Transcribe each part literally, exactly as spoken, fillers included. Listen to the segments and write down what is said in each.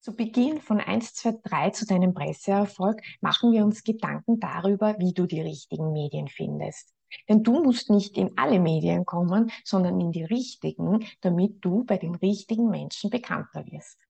Zu Beginn von eins, zwei, drei zu deinem Presseerfolg machen wir uns Gedanken darüber, wie du die richtigen Medien findest. Denn du musst nicht in alle Medien kommen, sondern in die richtigen, damit du bei den richtigen Menschen bekannter wirst.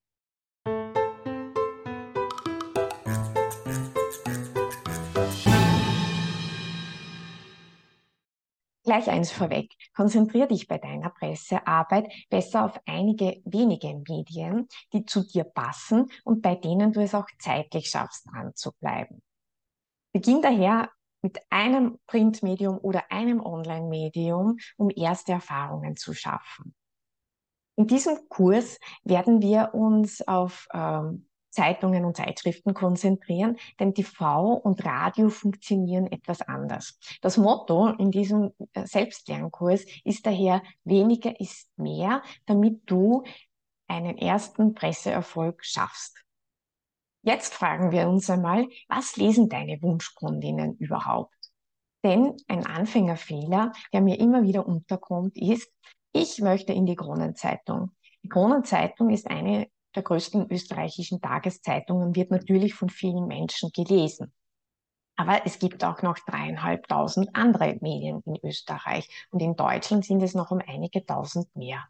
Gleich eins vorweg. Konzentrier dich bei deiner Pressearbeit besser auf einige wenige Medien, die zu dir passen und bei denen du es auch zeitlich schaffst, dran zu bleiben. Beginn daher mit einem Printmedium oder einem Online-Medium, um erste Erfahrungen zu schaffen. In diesem Kurs werden wir uns auf ähm, Zeitungen und Zeitschriften konzentrieren, denn T V und Radio funktionieren etwas anders. Das Motto in diesem äh, Selbstlernkurs ist daher: weniger ist mehr, damit du einen ersten Presseerfolg schaffst. Jetzt fragen wir uns einmal, was lesen deine Wunschkundinnen überhaupt? Denn ein Anfängerfehler, der mir immer wieder unterkommt, ist: ich möchte in die Kronenzeitung. Die Kronenzeitung ist eine der größten österreichischen Tageszeitungen, wird natürlich von vielen Menschen gelesen. Aber es gibt auch noch dreieinhalbtausend andere Medien in Österreich und in Deutschland sind es noch um einige tausend mehr.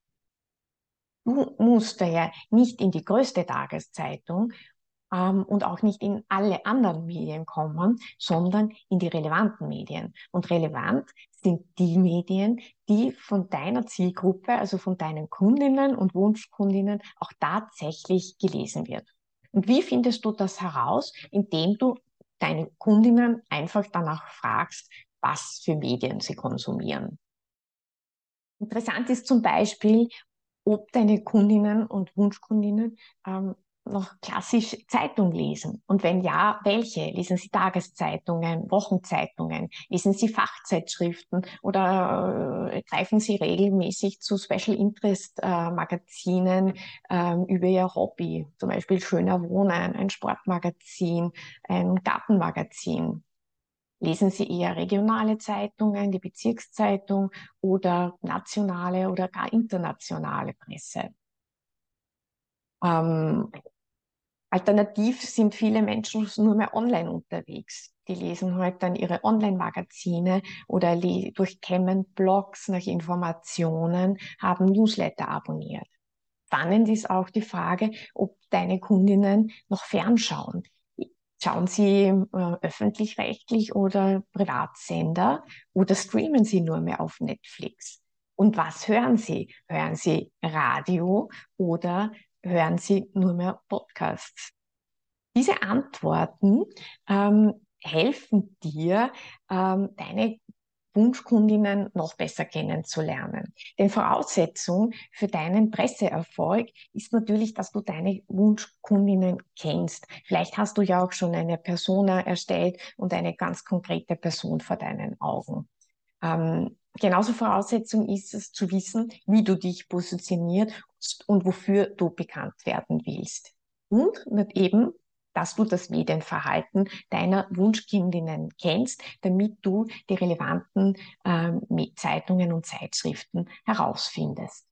Du musst daher nicht in die größte Tageszeitung ähm, und auch nicht in alle anderen Medien kommen, sondern in die relevanten Medien. Und relevant sind die Medien, die von deiner Zielgruppe, also von deinen Kundinnen und Wunschkundinnen, auch tatsächlich gelesen wird. Und wie findest du das heraus? Indem du deine Kundinnen einfach danach fragst, was für Medien sie konsumieren. Interessant ist zum Beispiel, ob deine Kundinnen und Wunschkundinnen ähm, noch klassisch Zeitung lesen. Und wenn ja, welche? Lesen sie Tageszeitungen, Wochenzeitungen? Lesen sie Fachzeitschriften oder äh, greifen sie regelmäßig zu Special Interest äh, Magazinen äh, über ihr Hobby? Zum Beispiel Schöner Wohnen, ein Sportmagazin, ein Gartenmagazin. Lesen Sie eher regionale Zeitungen, die Bezirkszeitung oder nationale oder gar internationale Presse? Ähm, Alternativ sind viele Menschen nur mehr online unterwegs. Die lesen heute dann ihre Online-Magazine oder durchkämmen Blogs nach Informationen, haben Newsletter abonniert. Spannend ist auch die Frage, ob deine Kundinnen noch fernschauen. Schauen Sie äh, öffentlich-rechtlich oder Privatsender oder streamen Sie nur mehr auf Netflix? Und was hören Sie? Hören Sie Radio oder hören Sie nur mehr Podcasts? Diese Antworten ähm, helfen dir, ähm, deine Wunschkundinnen noch besser kennenzulernen. Denn Voraussetzung für deinen Presseerfolg ist natürlich, dass du deine Wunschkundinnen kennst. Vielleicht hast du ja auch schon eine Persona erstellt und eine ganz konkrete Person vor deinen Augen. Ähm, genauso Voraussetzung ist es zu wissen, wie du dich positioniert und wofür du bekannt werden willst. Und eben, dass du das Medienverhalten deiner Wunschkundinnen kennst, damit du die relevanten ähm, Zeitungen und Zeitschriften herausfindest.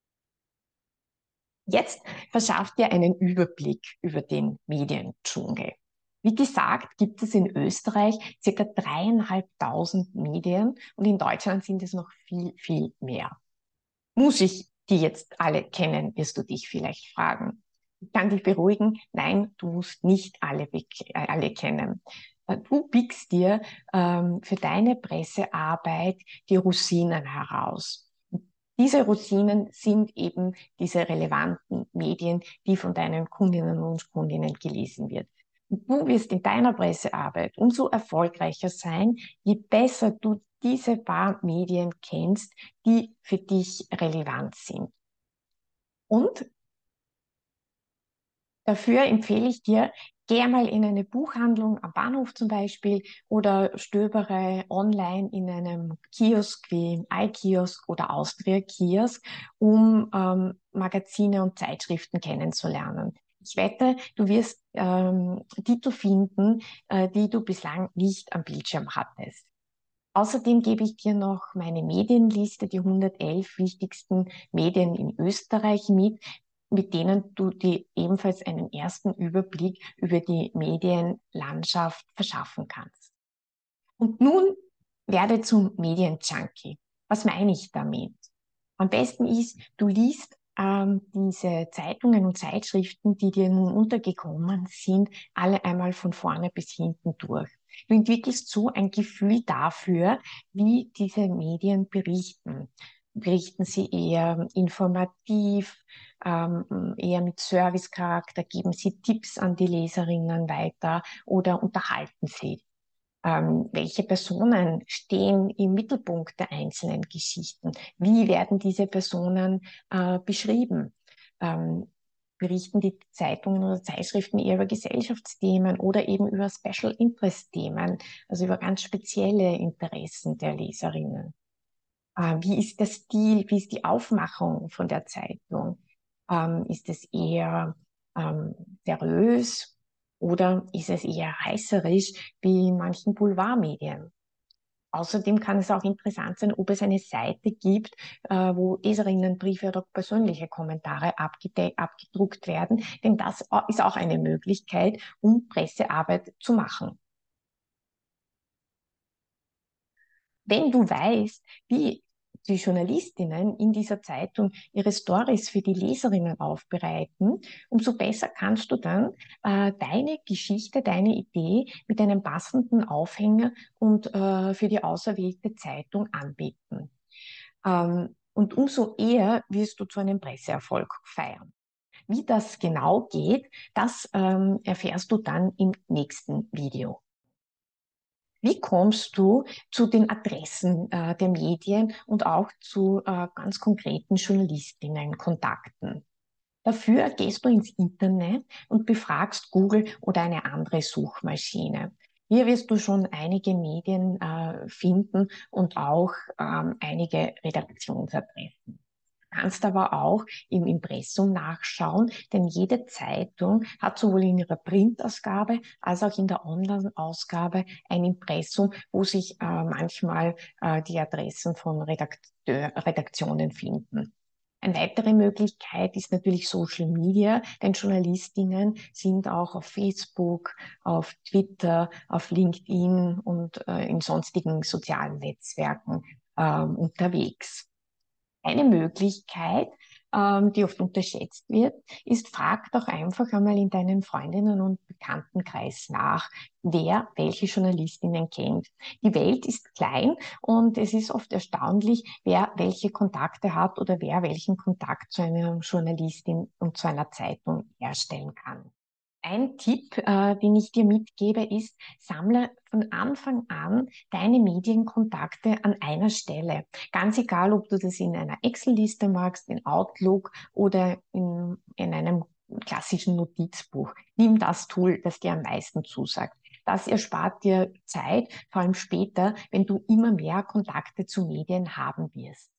Jetzt verschafft dir einen Überblick über den Mediendschungel. Wie gesagt, gibt es in Österreich circa dreieinhalbtausend Medien und in Deutschland sind es noch viel, viel mehr. Muss ich die jetzt alle kennen, wirst du dich vielleicht fragen. Ich kann dich beruhigen, nein, du musst nicht alle, alle kennen. Du pickst dir ähm, für deine Pressearbeit die Rosinen heraus. Diese Rosinen sind eben diese relevanten Medien, die von deinen Kundinnen und Kundinnen gelesen wird. Und du wirst in deiner Pressearbeit umso erfolgreicher sein, je besser du diese paar Medien kennst, die für dich relevant sind. Und dafür empfehle ich dir, geh mal in eine Buchhandlung am Bahnhof zum Beispiel oder stöbere online in einem Kiosk wie iKiosk oder Austria Kiosk, um ähm, Magazine und Zeitschriften kennenzulernen. Ich wette, du wirst ähm, Titel finden, äh, die du bislang nicht am Bildschirm hattest. Außerdem gebe ich dir noch meine Medienliste, die hundertelf wichtigsten Medien in Österreich mit. mit denen du dir ebenfalls einen ersten Überblick über die Medienlandschaft verschaffen kannst. Und nun werde zum Medienjunkie. Was meine ich damit? Am besten ist, du liest ähm, diese Zeitungen und Zeitschriften, die dir nun untergekommen sind, alle einmal von vorne bis hinten durch. Du entwickelst so ein Gefühl dafür, wie diese Medien berichten. Berichten sie eher informativ, ähm, eher mit Servicecharakter, geben sie Tipps an die Leserinnen weiter oder unterhalten sie? Ähm, welche Personen stehen im Mittelpunkt der einzelnen Geschichten? Wie werden diese Personen äh, beschrieben? Ähm, berichten die Zeitungen oder Zeitschriften eher über Gesellschaftsthemen oder eben über Special Interest Themen, also über ganz spezielle Interessen der Leserinnen? Äh, wie ist der Stil? Wie ist die Aufmachung von der Zeitung? Ähm, ist es eher ähm, seriös oder ist es eher reißerisch wie in manchen Boulevardmedien? Außerdem kann es auch interessant sein, ob es eine Seite gibt, äh, wo Leserinnenbriefe oder persönliche Kommentare abgede- abgedruckt werden, denn das ist auch eine Möglichkeit, um Pressearbeit zu machen. Wenn du weißt, wie die Journalistinnen in dieser Zeitung ihre Stories für die Leserinnen aufbereiten, umso besser kannst du dann äh, deine Geschichte, deine Idee mit einem passenden Aufhänger und äh, für die auserwählte Zeitung anbieten. Ähm, und umso eher wirst du zu einem Presseerfolg feiern. Wie das genau geht, das ähm, erfährst du dann im nächsten Video. Wie kommst du zu den Adressen äh, der Medien und auch zu äh, ganz konkreten Journalistinnen-Kontakten? Dafür gehst du ins Internet und befragst Google oder eine andere Suchmaschine. Hier wirst du schon einige Medien äh, finden und auch ähm, einige Redaktionsadressen. Kannst aber auch im Impressum nachschauen, denn jede Zeitung hat sowohl in ihrer Printausgabe als auch in der Online-Ausgabe ein Impressum, wo sich äh, manchmal äh, die Adressen von Redakteur, Redaktionen finden. Eine weitere Möglichkeit ist natürlich Social Media, denn Journalistinnen sind auch auf Facebook, auf Twitter, auf LinkedIn und äh, in sonstigen sozialen Netzwerken ähm, unterwegs. Eine Möglichkeit, ähm, die oft unterschätzt wird, ist, frag doch einfach einmal in deinen Freundinnen und Bekanntenkreis nach, wer welche Journalistinnen kennt. Die Welt ist klein und es ist oft erstaunlich, wer welche Kontakte hat oder wer welchen Kontakt zu einer Journalistin und zu einer Zeitung herstellen kann. Ein Tipp, äh, den ich dir mitgebe, ist, sammle von Anfang an deine Medienkontakte an einer Stelle. Ganz egal, ob du das in einer Excel-Liste magst, in Outlook oder in, in einem klassischen Notizbuch. Nimm das Tool, das dir am meisten zusagt. Das erspart dir Zeit, vor allem später, wenn du immer mehr Kontakte zu Medien haben wirst.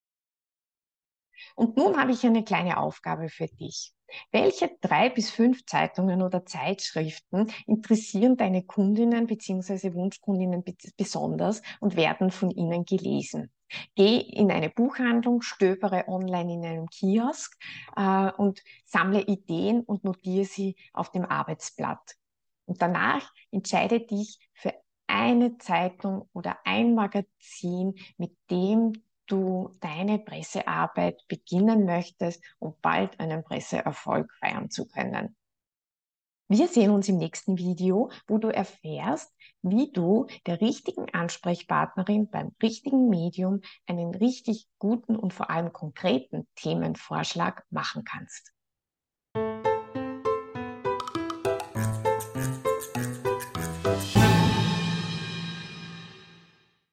Und nun habe ich eine kleine Aufgabe für dich. Welche drei bis fünf Zeitungen oder Zeitschriften interessieren deine Kundinnen bzw. Wunschkundinnen besonders und werden von ihnen gelesen? Geh in eine Buchhandlung, stöbere online in einem Kiosk äh, und sammle Ideen und notiere sie auf dem Arbeitsblatt. Und danach entscheide dich für eine Zeitung oder ein Magazin, mit dem du deine Pressearbeit beginnen möchtest, um bald einen Presseerfolg feiern zu können. Wir sehen uns im nächsten Video, wo du erfährst, wie du der richtigen Ansprechpartnerin beim richtigen Medium einen richtig guten und vor allem konkreten Themenvorschlag machen kannst.